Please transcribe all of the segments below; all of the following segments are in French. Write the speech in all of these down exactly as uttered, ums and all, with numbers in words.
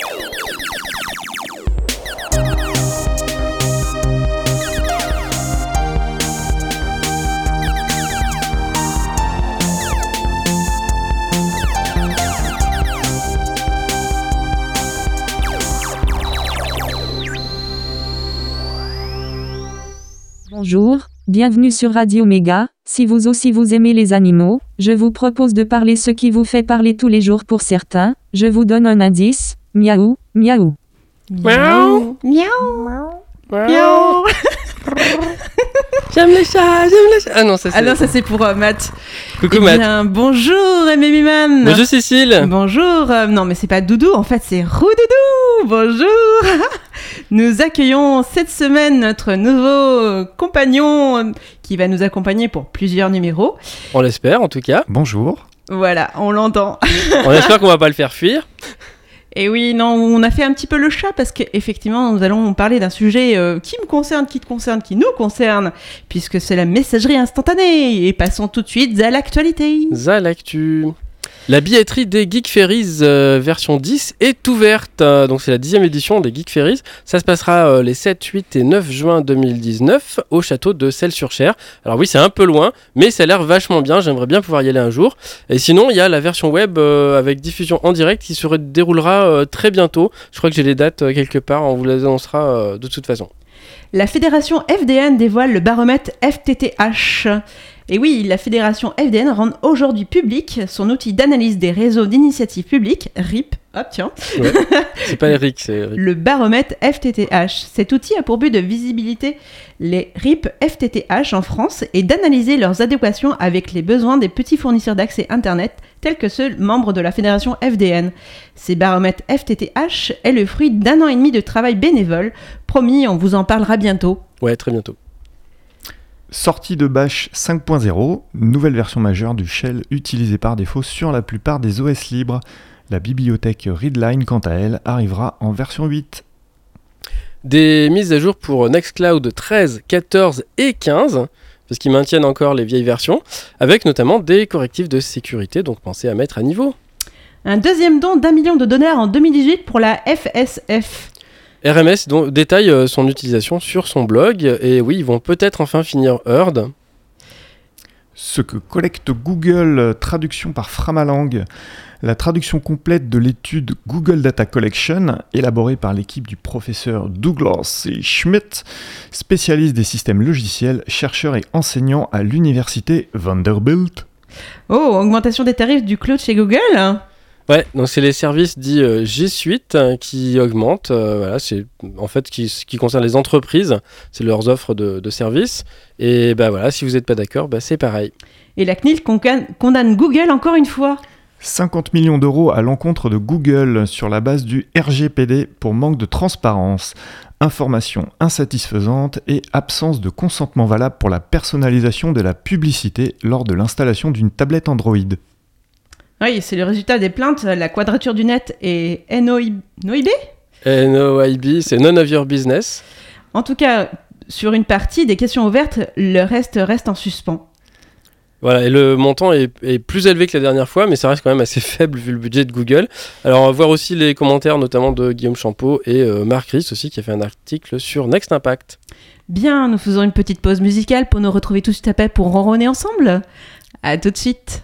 Bonjour, bienvenue sur Radio Méga. Si vous aussi vous aimez les animaux, je vous propose de parler ce qui vous fait parler tous les jours pour certains. Je vous donne un indice. Miaou, miaou. Miaou, miaou, miaou. J'aime les chats, j'aime les chats. Ah non, ça c'est... Ah non, ça c'est pour euh, Matt. Coucou eh Matt. Bien, bonjour Aimé Miman. Bonjour Cécile. Bonjour. Euh, non, mais c'est pas Doudou, en fait c'est Roudoudou. Bonjour. Nous accueillons cette semaine notre nouveau compagnon qui va nous accompagner pour plusieurs numéros. On l'espère en tout cas. Bonjour. Voilà, on l'entend. On espère qu'on va pas le faire fuir. Et oui, non, on a fait un petit peu le chat parce qu'effectivement, nous allons parler d'un sujet euh, qui me concerne, qui te concerne, qui nous concerne, puisque c'est la messagerie instantanée. Et passons tout de suite à l'actualité. À l'actu. La billetterie des Geek Ferries euh, version dix est ouverte. Euh, donc c'est la dixième édition des Geek Ferries. Ça se passera euh, les sept, huit et neuf juin deux mille dix-neuf au château de Celles-sur-Cher. Alors oui, c'est un peu loin, mais ça a l'air vachement bien. J'aimerais bien pouvoir y aller un jour. Et sinon, il y a la version web euh, avec diffusion en direct qui se déroulera euh, très bientôt. Je crois que j'ai les dates euh, quelque part. On vous les annoncera euh, de toute façon. La fédération F D N dévoile le baromètre F T T H. Et oui, la fédération F D N rend aujourd'hui public son outil d'analyse des réseaux d'initiatives publiques, R I P. Hop, tiens. Ouais, c'est pas Eric, c'est Eric. Le baromètre F T T H. Cet outil a pour but de visibilité les R I P F T T H en France et d'analyser leurs adéquations avec les besoins des petits fournisseurs d'accès Internet, tels que ceux membres de la fédération F D N. Ces baromètres F T T H est le fruit d'un an et demi de travail bénévole. Promis, on vous en parlera bientôt. Ouais, très bientôt. Sortie de Bash cinq point zéro, nouvelle version majeure du shell utilisé par défaut sur la plupart des O S libres. La bibliothèque Readline, quant à elle, arrivera en version huit. Des mises à jour pour Nextcloud treize, quatorze et quinze, parce qu'ils maintiennent encore les vieilles versions, avec notamment des correctifs de sécurité, donc pensez à mettre à niveau. Un deuxième don d'un million de dollars en deux mille dix-huit pour la F S F. R M S donc, détaille euh, son utilisation sur son blog, et oui, ils vont peut-être enfin finir Heard. Ce que collecte Google, traduction par Framalang. La traduction complète de l'étude Google Data Collection, élaborée par l'équipe du professeur Douglas C. Schmidt, spécialiste des systèmes logiciels, chercheur et enseignant à l'université Vanderbilt. Oh, augmentation des tarifs du cloud chez Google. Ouais, donc c'est les services dits euh, G Suite euh, qui augmentent. Euh, voilà, c'est en fait qui, qui concerne les entreprises, c'est leurs offres de, de services. Et bah voilà, si vous n'êtes pas d'accord, bah c'est pareil. Et la C N I L condamne, condamne Google encore une fois. cinquante millions d'euros à l'encontre de Google sur la base du R G P D pour manque de transparence, information insatisfaisante et absence de consentement valable pour la personnalisation de la publicité lors de l'installation d'une tablette Android. Oui, c'est le résultat des plaintes, la Quadrature du Net et N O I B. N O I B, c'est None of Your Business. En tout cas, sur une partie des questions ouvertes, le reste reste en suspens. Voilà, et le montant est, est plus élevé que la dernière fois, mais ça reste quand même assez faible vu le budget de Google. Alors on va voir aussi les commentaires, notamment de Guillaume Champeau et euh, Marc Ries aussi, qui a fait un article sur Next Impact. Bien, nous faisons une petite pause musicale pour nous retrouver tout de suite après pour ronronner ensemble. À tout de suite.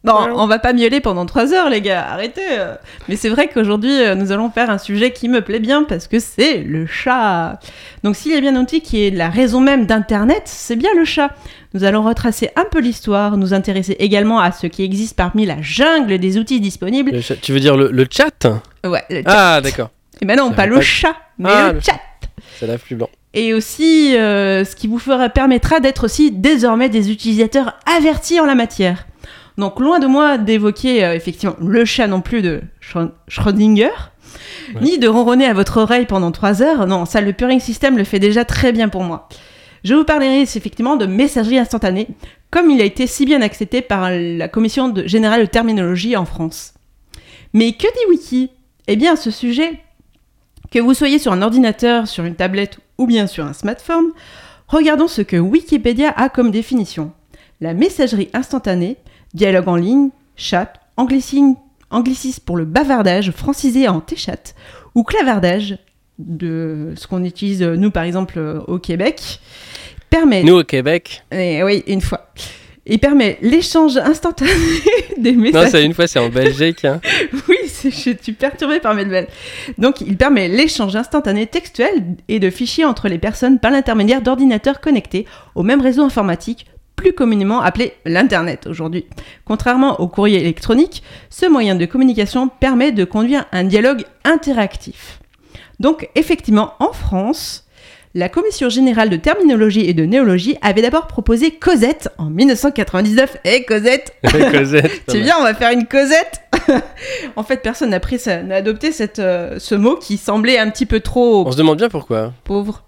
Non, on va pas miauler pendant trois heures, les gars, arrêtez. Mais c'est vrai qu'aujourd'hui, nous allons faire un sujet qui me plaît bien parce que c'est le chat. Donc, s'il y a bien un outil qui est la raison même d'Internet, c'est bien le chat. Nous allons retracer un peu l'histoire, nous intéresser également à ce qui existe parmi la jungle des outils disponibles. Le chat, tu veux dire le, le chat? Ouais, le chat. Ah, d'accord. Et ben non, pas le pas... chat, mais ah, le, le chat. C'est la plus blanc. Et aussi, euh, ce qui vous fera, permettra d'être aussi désormais des utilisateurs avertis en la matière. Donc, loin de moi d'évoquer euh, effectivement le chat non plus de Sch- Schrödinger, ouais. ni de ronronner à votre oreille pendant trois heures. Non, ça, le Purring System le fait déjà très bien pour moi. Je vous parlerai effectivement de messagerie instantanée, comme il a été si bien accepté par la Commission de, générale de terminologie en France. Mais que dit Wiki ? Eh bien, à ce sujet, que vous soyez sur un ordinateur, sur une tablette ou bien sur un smartphone, regardons ce que Wikipédia a comme définition. La messagerie instantanée, dialogue en ligne, chat, anglicisme, anglicisme pour le bavardage francisé en T-chat, ou clavardage, de ce qu'on utilise nous par exemple au Québec, permet... Nous au Québec Eh oui, une fois. Il permet l'échange instantané des messages... Non, c'est une fois, c'est en Belgique. Hein. Oui, c'est, je suis perturbée par mes nouvelles. Donc, il permet l'échange instantané textuel et de fichiers entre les personnes par l'intermédiaire d'ordinateurs connectés au même réseau informatique, plus communément appelé l'Internet aujourd'hui. Contrairement au courrier électronique, ce moyen de communication permet de conduire un dialogue interactif. Donc, effectivement, en France... La Commission générale de terminologie et de néologie avait d'abord proposé Cosette en dix-neuf cent quatre-vingt-dix-neuf. Eh, hey, Cosette Cosette C'est bien, on va faire une Cosette. En fait, personne n'a, pris ça, n'a adopté cette, euh, ce mot qui semblait un petit peu trop... On se demande bien pourquoi. Pauvre.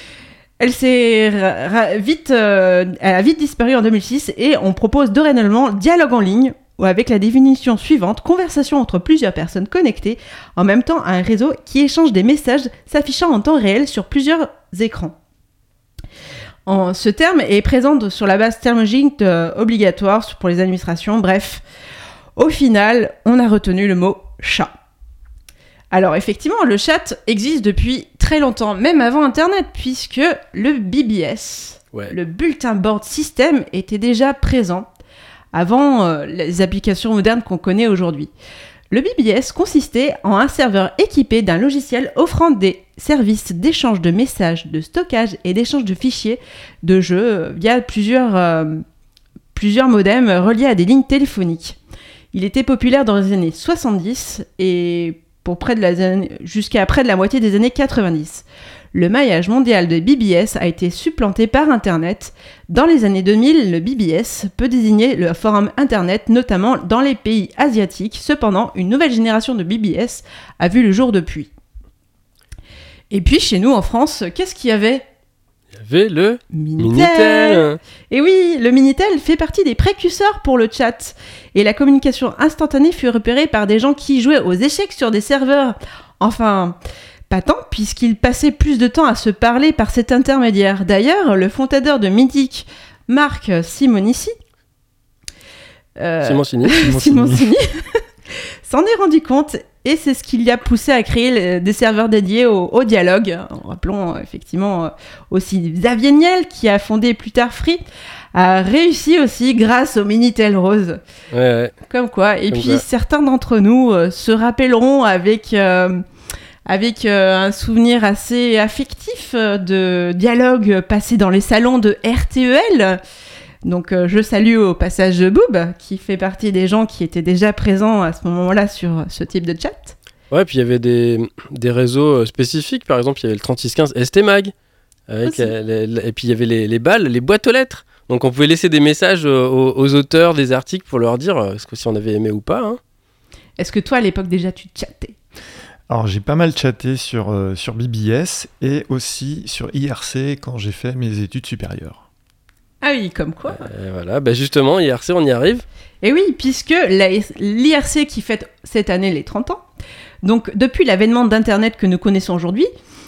Elle, s'est ra- ra- vite, euh, elle a vite disparu en deux mille six et on propose dorénavant dialogue en ligne, ou avec la définition suivante, conversation entre plusieurs personnes connectées en même temps à un réseau qui échange des messages s'affichant en temps réel sur plusieurs écrans. En, ce terme est présent de, sur la base terminologique de, obligatoire pour les administrations. Bref, au final, on a retenu le mot chat. Alors effectivement, le chat existe depuis très longtemps, même avant Internet, puisque le B B S, ouais. le Bulletin Board System, était déjà présent avant euh, les applications modernes qu'on connaît aujourd'hui. Le B B S consistait en un serveur équipé d'un logiciel offrant des services d'échange de messages, de stockage et d'échange de fichiers de jeux via plusieurs, euh, plusieurs modems reliés à des lignes téléphoniques. Il était populaire dans les années soixante-dix et pour près de la, jusqu'à près de la moitié des années quatre-vingt-dix. Le maillage mondial de B B S a été supplanté par Internet. Dans les années deux mille, le B B S peut désigner le forum Internet, notamment dans les pays asiatiques. Cependant, une nouvelle génération de B B S a vu le jour depuis. Et puis, chez nous, en France, qu'est-ce qu'il y avait ? Il y avait le Minitel. Minitel. Et oui, le Minitel fait partie des précurseurs pour le chat. Et la communication instantanée fut repérée par des gens qui jouaient aux échecs sur des serveurs. Enfin... Pas tant, puisqu'ils passaient plus de temps à se parler par cet intermédiaire. D'ailleurs, le fondateur de Mythic, Marc Simoncini, euh, Simoncini, Simoncini s'en est rendu compte et c'est ce qui l'a poussé à créer des serveurs dédiés au, au dialogue. Rappelons euh, effectivement euh, aussi Xavier Niel, qui a fondé plus tard Free, a réussi aussi grâce au Minitel Rose. Ouais, ouais. Comme quoi. Et Comme puis ça. certains d'entre nous euh, se rappelleront avec... Euh, avec euh, un souvenir assez affectif euh, de dialogue passé dans les salons de R T E L. Donc euh, je salue au passage Boob, qui fait partie des gens qui étaient déjà présents à ce moment-là sur ce type de chat. Ouais, puis il y avait des, des réseaux spécifiques, par exemple il y avait le trente-six quinze S T Mag, avec, euh, les, les, et puis il y avait les, les balles, les boîtes aux lettres. Donc on pouvait laisser des messages aux, aux auteurs des articles pour leur dire euh, ce que, si on avait aimé ou pas. Hein. Est-ce que toi à l'époque déjà tu chattais ? Alors j'ai pas mal chatté sur, euh, sur B B S et aussi sur I R C quand j'ai fait mes études supérieures. Ah oui, comme quoi. Euh, voilà, bah justement, I R C, on y arrive. Et oui, puisque la, l'I R C qui fête cette année les trente ans, donc depuis l'avènement d'Internet que nous connaissons aujourd'hui,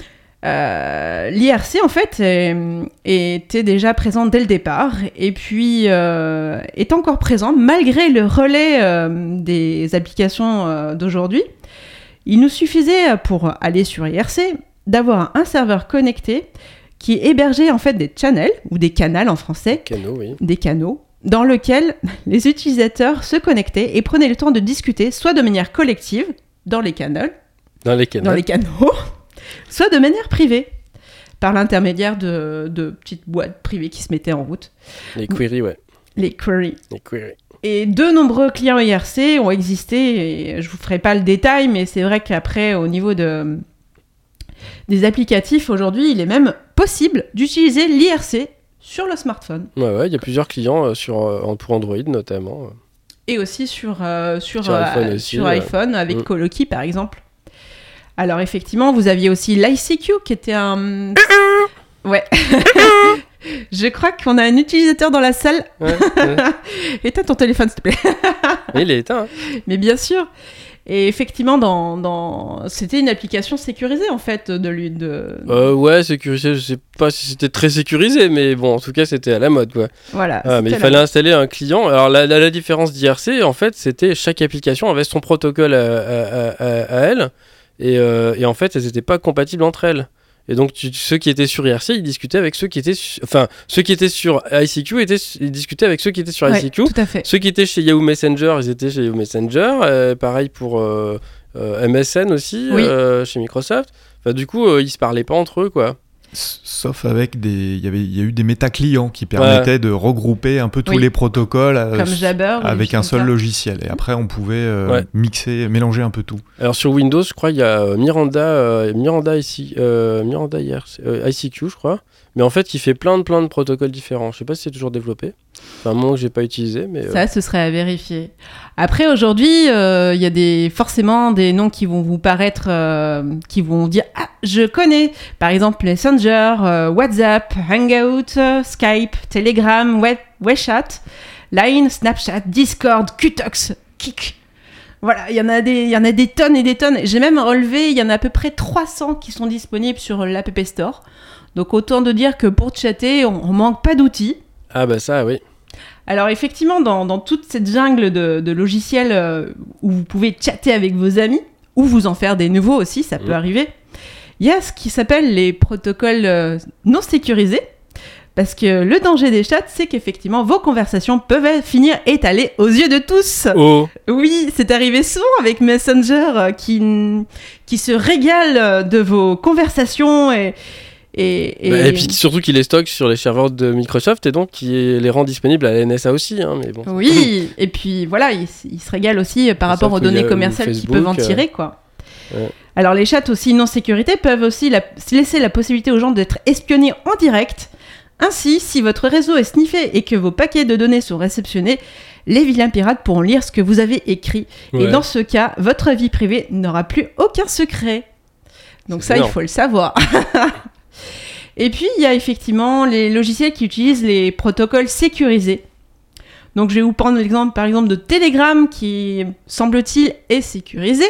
euh, l'I R C en fait est, était déjà présent dès le départ et puis euh, est encore présent malgré le relais euh, des applications euh, d'aujourd'hui. Il nous suffisait, pour aller sur I R C, d'avoir un serveur connecté qui hébergeait en fait des channels, ou des canals en français, Canaux, oui. des canaux, dans lequel les utilisateurs se connectaient et prenaient le temps de discuter, soit de manière collective, dans les canaux, Dans les canaux. dans les canaux, soit de manière privée, par l'intermédiaire de, de petites boîtes privées qui se mettaient en route. Les queries, ouais. Les queries. Les queries. Et de nombreux clients I R C ont existé, et je vous ferai pas le détail, mais c'est vrai qu'après, au niveau de, des applicatifs, aujourd'hui, il est même possible d'utiliser l'I R C sur le smartphone. Ouais, ouais, il y a plusieurs clients euh, sur, euh, pour Android notamment. Et aussi sur, euh, sur, Sur euh, iPhone aussi, sur ouais. iPhone, avec Mm. Coloki par exemple. Alors effectivement, vous aviez aussi l'I C Q qui était un... Ouais. Je crois qu'on a un utilisateur dans la salle. Ouais, ouais. Éteins ton téléphone, s'il te plaît. Mais il est éteint. Hein. Mais bien sûr. Et effectivement, dans, dans... c'était une application sécurisée en fait de lui. De... Euh, ouais, sécurisé, je sais pas si c'était très sécurisé, mais bon, en tout cas, c'était à la mode, quoi. Voilà. Ah, mais il c'était fallait la- installer un client. Alors, la, la, la différence d'I R C, en fait, c'était chaque application avait son protocole à, à, à, à elle, et, euh, et en fait, elles n'étaient pas compatibles entre elles. Et donc, tu- ceux qui étaient sur I R C, ils discutaient avec ceux qui étaient, su- enfin, ceux qui étaient sur I C Q, étaient, ils discutaient avec ceux qui étaient sur Ouais, I C Q. tout à fait. Ceux qui étaient chez Yahoo Messenger, ils étaient chez Yahoo Messenger. Euh, pareil pour euh, euh, M S N aussi, Oui. euh, chez Microsoft. Enfin, du coup, euh, ils se parlaient pas entre eux, quoi. S- Sauf avec des. Il y avait, il y a eu des méta-clients qui permettaient de regrouper un peu tous Oui. les protocoles euh, Comme Jabber. ou des avec choses un comme seul ça. logiciel. Et après, on pouvait euh, Ouais. mixer, mélanger un peu tout. Alors sur Windows, je crois il y a euh, Miranda, euh, Miranda ici, euh, Miranda I R C, euh, I C Q, je crois. Mais en fait, qui fait plein de plein de protocoles différents. Je sais pas si c'est toujours développé. C'est un moment que j'ai pas utilisé, mais euh, Ça, ce serait à vérifier. Après, aujourd'hui, euh, il y a des, forcément des noms qui vont vous paraître, euh, qui vont dire « Ah, je connais !» Par exemple, Messenger, euh, WhatsApp, Hangout, euh, Skype, Telegram, Web, WeChat, Line, Snapchat, Discord, Qtox, Kik. Voilà, il y en a des, il y en a des tonnes et des tonnes. J'ai même relevé, il y en a à peu près trois cents qui sont disponibles sur l'App Store. Donc autant de dire que pour chatter, on, on manque pas d'outils. ah bah ça, oui. Alors effectivement, dans, dans toute cette jungle de, de logiciels euh, où vous pouvez chatter avec vos amis, ou vous en faire des nouveaux aussi, ça peut Mmh. arriver, il y a ce qui s'appelle les protocoles euh, non sécurisés, parce que le danger des chats, c'est qu'effectivement, vos conversations peuvent être- finir étalées aux yeux de tous. Oh, Oui, c'est arrivé souvent avec Messenger euh, qui, qui se régale euh, de vos conversations et... Et, et- Bah, et puis surtout qu'il les stocke sur les serveurs de Microsoft et donc qui les rend disponibles à la N S A aussi, hein, mais bon. Oui, et puis voilà, ils il se régalent aussi par Ils rapport savent aux qu'il y données a- commerciales ou qu'ils peuvent en Facebook, tirer, quoi. ouais. Alors les chats aussi non sécurité peuvent aussi la- laisser la possibilité aux gens d'être espionnés en direct. Ainsi, si votre réseau est sniffé et que vos paquets de données sont réceptionnés, les vilains pirates pourront lire ce que vous avez écrit. Et Ouais. dans ce cas, votre vie privée n'aura plus aucun secret. Donc C'est ça, il énorme. faut le savoir. Et puis, il y a effectivement les logiciels qui utilisent les protocoles sécurisés. Donc, je vais vous prendre l'exemple, par exemple, de Telegram, qui, semble-t-il, est sécurisé,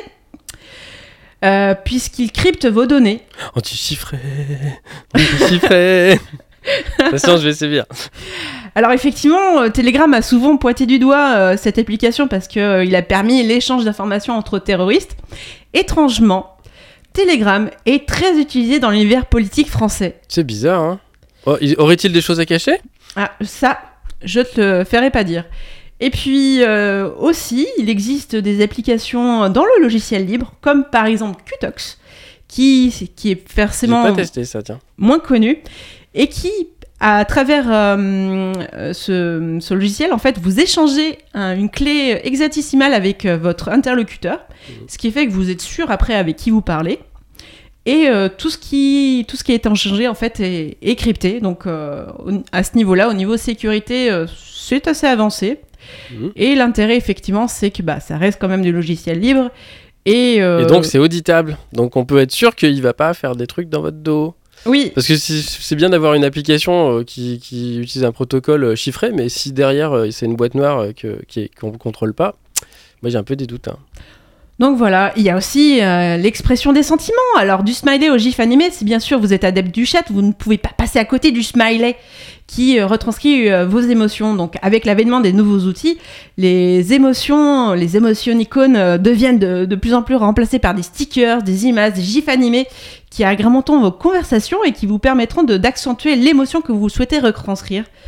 euh, puisqu'il crypte vos données. Anti-chiffré, anti-chiffré. Attention, je vais sévir. Alors, effectivement, euh, Telegram a souvent pointé du doigt euh, cette application parce qu'il a permis l'échange d'informations entre terroristes. Étrangement, Telegram est très utilisé dans l'univers politique français. C'est bizarre, hein. Oh, il- aurait-il des choses à cacher? Ah, ça, je te le ferai pas dire. Et puis euh, aussi, il existe des applications dans le logiciel libre, comme par exemple Qtox, qui, qui est J'ai forcément pas testé ça, tiens. moins connu, et qui, à travers euh, euh, ce, ce logiciel, en fait, vous échangez un- une clé hexadécimale avec euh, votre interlocuteur, ce qui fait que vous êtes sûr après avec qui vous parlez. Et euh, tout, ce qui, tout ce qui est échangé, en fait, est, est crypté. Donc, euh, au- à ce niveau-là, au niveau sécurité, euh, c'est assez avancé. Mhm. Et l'intérêt, effectivement, c'est que bah, ça reste quand même du logiciel libre. Et, euh, Et donc c'est auditable. Donc on peut être sûr qu'il va pas faire des trucs dans votre dos. oui, Parce que c'est c'est bien d'avoir une application euh, qui, qui utilise un protocole euh, chiffré, mais si derrière euh, c'est une boîte noire euh, que, qui est- qu'on ne contrôle pas, moi j'ai un peu des doutes. Hein. donc voilà, il y a aussi euh, l'expression des sentiments. Alors du smiley au gif animé, si bien sûr vous êtes adepte du chat, vous ne pouvez pas passer à côté du smiley qui euh, retranscrit euh, vos émotions. Donc avec l'avènement des nouveaux outils, les émotions, les émotions icônes euh, deviennent de, de plus en plus remplacées par des stickers, des images, des gifs animés qui agrémenteront vos conversations et qui vous permettront de- d'accentuer l'émotion que vous souhaitez retranscrire.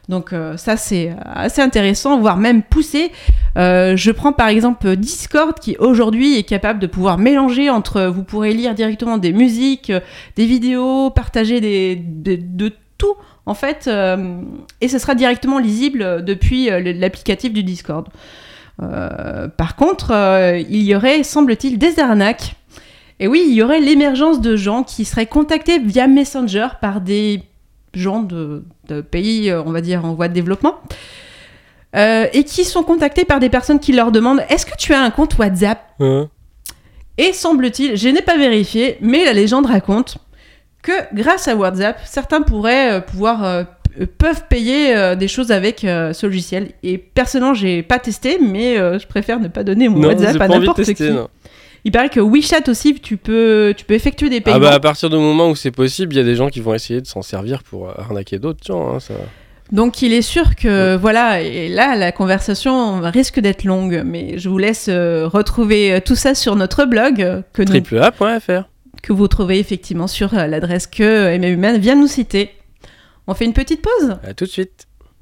Donc euh, ça c'est assez intéressant, voire même poussé. Euh, je prends par exemple Discord qui aujourd'hui est capable de pouvoir mélanger entre, vous pourrez lire directement des musiques, des vidéos, partager des, de, de tout en fait, euh, et ce sera directement lisible depuis euh, l'applicatif du Discord. Euh, par contre, euh, il y aurait, semble-t-il, des arnaques. Et oui, il y aurait l'émergence de gens qui seraient contactés via Messenger par des gens de, de pays, on va dire, en voie de développement, euh, et qui sont contactés par des personnes qui leur demandent « Est-ce que tu as un compte WhatsApp ?» Mmh. Et semble-t-il, je n'ai pas vérifié, mais la légende raconte que grâce à WhatsApp, certains pourraient euh, pouvoir... Euh, peuvent payer euh, des choses avec euh, ce logiciel. Et personnellement, j'ai pas testé, mais euh, je préfère ne pas donner mon non, WhatsApp à n'importe tester, qui. Non. Il paraît que WeChat aussi, tu peux, tu peux effectuer des paiements. Ah bah à partir du moment où c'est possible, il y a des gens qui vont essayer de s'en servir pour arnaquer d'autres gens. Hein, ça... Donc il est sûr que, ouais. voilà, et là, la conversation risque d'être longue, mais je vous laisse euh, retrouver tout ça sur notre blog. Que triple A point F R. Que vous trouvez effectivement sur euh, l'adresse que M M Human vient de nous citer. On fait une petite pause ? À tout de suite.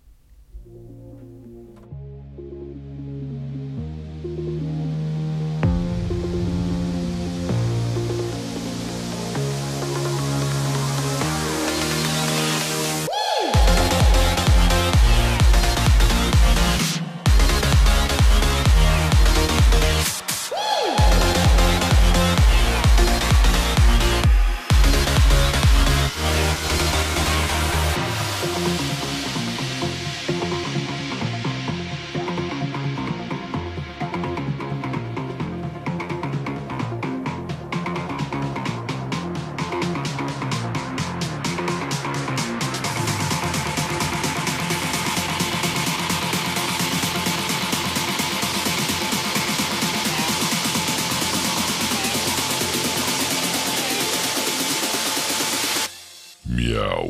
Miaou.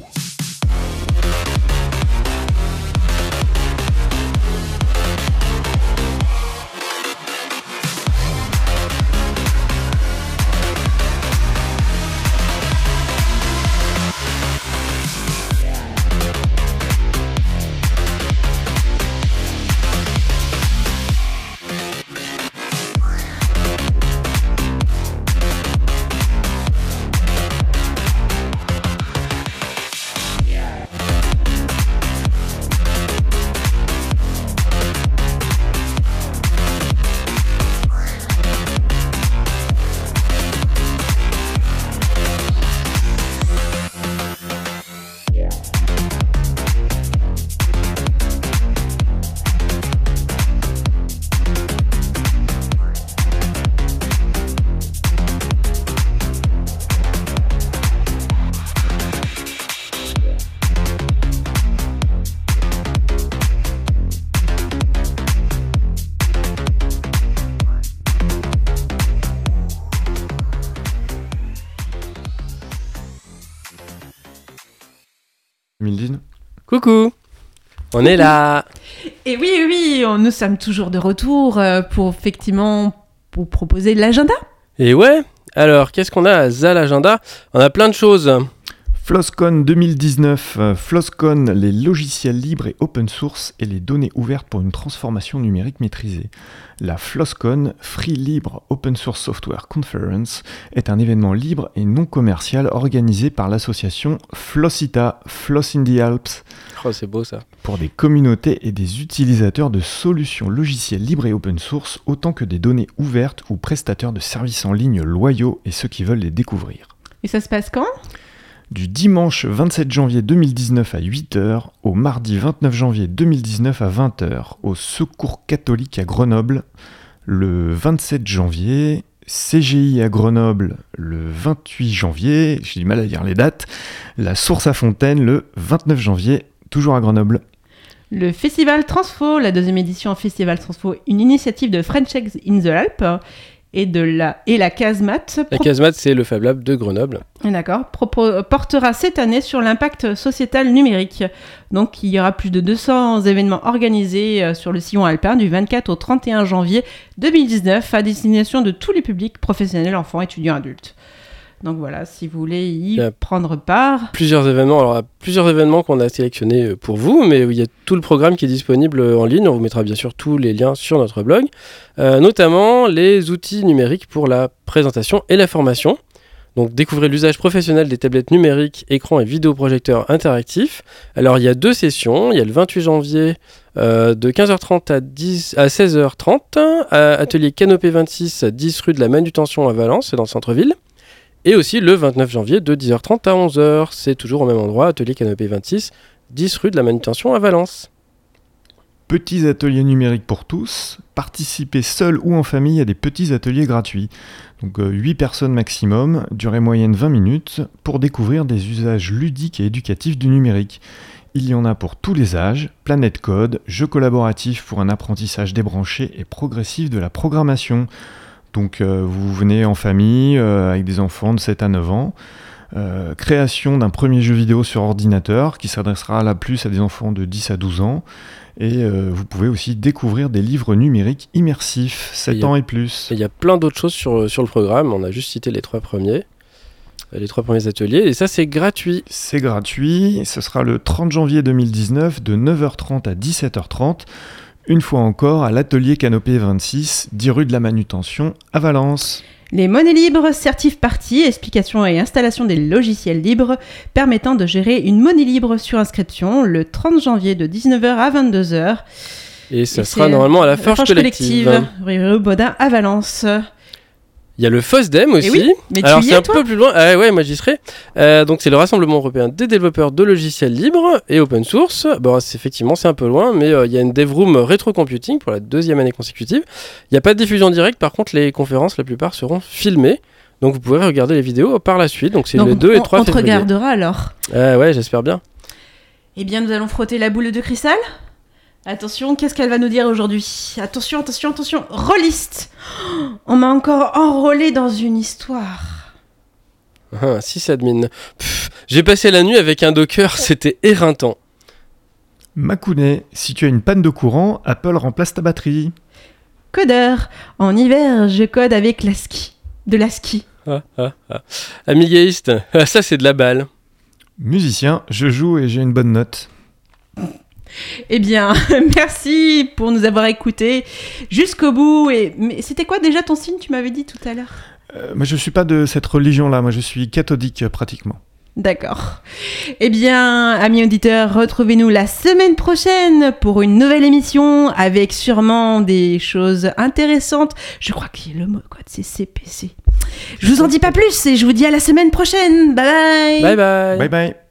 deux mille dix. Coucou, on est là. Et oui, oui, on, nous sommes toujours de retour euh, pour effectivement pour proposer l'agenda. Et ouais, alors qu'est-ce qu'on a à Zal Agenda ? On a plein de choses. FlossCon deux mille dix-neuf, euh, FlossCon, les logiciels libres et open source et les données ouvertes pour une transformation numérique maîtrisée. La FlossCon, Free Libre Open Source Software Conference, est un événement libre et non commercial organisé par l'association Flossita, Floss in the Alps. Oh, c'est beau ça. Pour des communautés et des utilisateurs de solutions logicielles libres et open source, autant que des données ouvertes ou prestataires de services en ligne loyaux et ceux qui veulent les découvrir. Et ça se passe quand ? Du dimanche vingt-sept janvier deux mille dix-neuf à huit heures au mardi vingt-neuf janvier deux mille dix-neuf à vingt heures au Secours catholique à Grenoble le vingt-sept janvier, C G I à Grenoble le vingt-huit janvier, j'ai du mal à dire les dates, la Source à Fontaine le vingt-neuf janvier, toujours à Grenoble. Le Festival Transfo, la deuxième édition Festival Transfo, une initiative de French Eggs in the Alps et, de la, et la Casemate. La Casemate, c'est le Fab Lab de Grenoble. D'accord. Propo- portera cette année sur l'impact sociétal numérique. Donc, il y aura plus de deux cents événements organisés sur le sillon alpin du vingt-quatre au trente et un janvier deux mille dix-neuf à destination de tous les publics, professionnels, enfants, étudiants, adultes. Donc voilà, si vous voulez y Il y a prendre part. Plusieurs événements, alors plusieurs événements qu'on a sélectionnés pour vous, mais il y a tout le programme qui est disponible en ligne. On vous mettra bien sûr tous les liens sur notre blog, euh, notamment les outils numériques pour la présentation et la formation. Donc découvrez l'usage professionnel des tablettes numériques, écrans et vidéoprojecteurs interactifs. Alors il y a deux sessions, il y a le vingt-huit janvier euh, de quinze heures trente à, dix, à seize heures trente, à atelier Canopée vingt-six, dix rue de la Manutention à Valence, c'est dans le centre-ville. Et aussi le vingt-neuf janvier de dix heures trente à onze heures, c'est toujours au même endroit, atelier Canopée vingt-six, dix rue de la Manutention à Valence. Petits ateliers numériques pour tous, participez seul ou en famille à des petits ateliers gratuits. Donc euh, huit personnes maximum, durée moyenne vingt minutes, pour découvrir des usages ludiques et éducatifs du numérique. Il y en a pour tous les âges, Planète Code, jeux collaboratifs pour un apprentissage débranché et progressif de la programmation. Donc euh, vous venez en famille, euh, avec des enfants de sept à neuf ans, euh, création d'un premier jeu vidéo sur ordinateur qui s'adressera là plus à des enfants de dix à douze ans. Et euh, vous pouvez aussi découvrir des livres numériques immersifs, sept ans et plus. Il y a plein d'autres choses sur, sur le programme, on a juste cité les trois premiers, les trois premiers ateliers, et ça c'est gratuit. C'est gratuit, ce sera le trente janvier deux mille dix-neuf de neuf heures trente à dix-sept heures trente, une fois encore à l'atelier Canopée vingt-six, dix rue de la Manutention à Valence. Les monnaies libres, certif partie, explication et installation des logiciels libres permettant de gérer une monnaie libre sur inscription le trente janvier de dix-neuf heures à vingt-deux heures. Et ça et sera normalement à la Forge Collective. Collective, rue Baudin à Valence. Il y a le FOSDEM aussi. Oui, mais alors tu y c'est es, un toi peu plus loin. Ah ouais, moi j'y serai. Euh, donc c'est le Rassemblement européen des développeurs de logiciels libres et open source. Bon, c'est, effectivement, c'est un peu loin, mais euh, il y a une dev room rétro computing pour la deuxième année consécutive. Il n'y a pas de diffusion directe. Par contre, les conférences, la plupart seront filmées. Donc vous pourrez regarder les vidéos par la suite. Donc c'est donc, les deux on, et trois on te février. regardera alors. Euh, ouais, j'espère bien. Eh bien, nous allons frotter la boule de cristal. Attention, qu'est-ce qu'elle va nous dire aujourd'hui ? Attention, attention, attention, rôliste. On m'a encore enrôlé dans une histoire. Ah, six admin. Pff, j'ai passé la nuit avec un Docker, c'était éreintant. Makounet, si tu as une panne de courant, Apple remplace ta batterie. Codeur, en hiver, je code avec l'ASCII. De l'ASCII. Ah, ah, ah. Amigaïste, ah, ça c'est de la balle. Musicien, je joue et j'ai une bonne note. Eh bien, merci pour nous avoir écoutés jusqu'au bout. Et... Mais c'était quoi déjà ton signe, tu m'avais dit tout à l'heure ? euh, Moi, je suis pas de cette religion-là. Moi, je suis catholique euh, pratiquement. D'accord. Eh bien, amis auditeurs, retrouvez-nous la semaine prochaine pour une nouvelle émission avec sûrement des choses intéressantes. Je crois que le mot code, c'est C P C. Je vous en dis pas plus et je vous dis à la semaine prochaine. Bye bye. Bye bye. Bye bye.